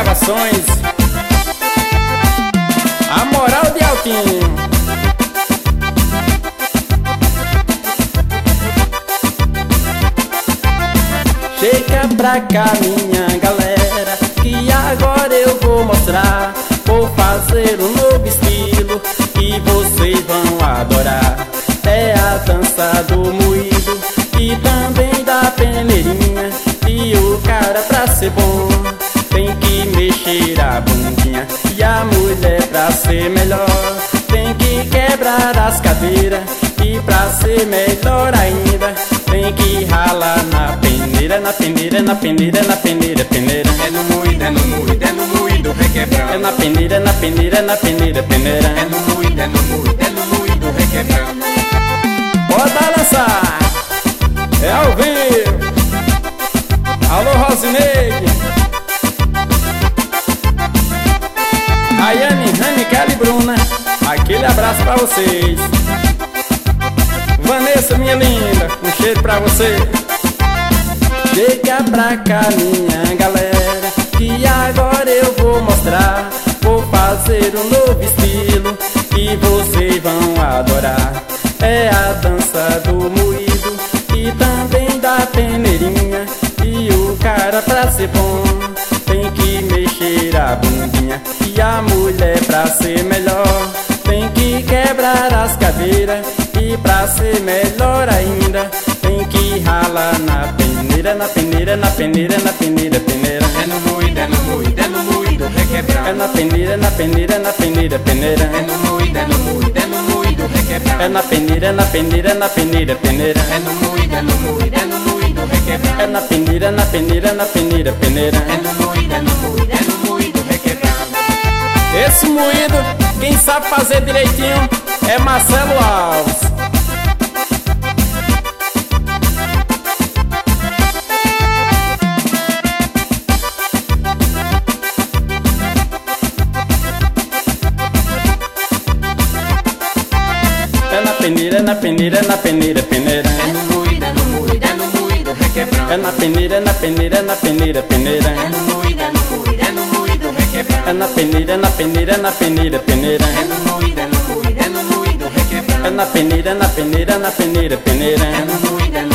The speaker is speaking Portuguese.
Gravações, a moral de Altinho. Chega pra cá, minha galera, que agora eu vou mostrar. Vou fazer um novo estilo que vocês vão adorar. É a dança do moído e também da peneirinha. E o cara, pra ser bom, tem que mexer a bundinha. E a mulher, pra ser melhor, tem que quebrar as cadeiras. E pra ser melhor ainda, tem que ralar na peneira, na peneira, na peneira, na peneira, peneira. É no moído, é no moído, é no moído, requebrando. É na peneira, na peneira, na peneira, peneira. É no moído, é no moído, é no moído, requebrando. Pode lançar, é ao vivo. Alô, Rosineide, Rayane, Rani, Kelly, Bruna, aquele abraço pra vocês. Vanessa, minha linda, um cheiro pra você. Chega pra cá, minha galera, que agora eu vou mostrar. Vou fazer um novo estilo que vocês vão adorar. É a dança do moído e também da peneirinha. E o cara, pra ser bom, tem que mexer a bundinha. E a mulher, pra ser melhor, tem que quebrar as cadeiras. E pra ser melhor ainda, tem que ralar na peneira, na peneira, na peneira, na peneira, peneira. É no moído, é no moído, é no moído, requebrando. É na peneira, na peneira, na peneira, peneira. É no moído, é no moído, é no moído, requebrando. É na peneira, na peneira, na peneira, peneira. É no moído, é no moído, é no moído, requebrando. É na peneira, na peneira, na peneira, peneira. É no moído, é no moído, é no moído, requebrando. Esse moído, quem sabe fazer direitinho é Marcelo Alves. Peneira, na peneira, na peneira, peneira. É no moído, é no moído, é no moído, requebrando. É na peneira, na peneira, na peneira, peneira. É no moído, é no moído, é no moído, requebrando. É na peneira, na peneira, na peneira, peneira. É no moído, é no moído, é no moído, requebrando. É na peneira, na peneira, na peneira, peneira. É no moído, é no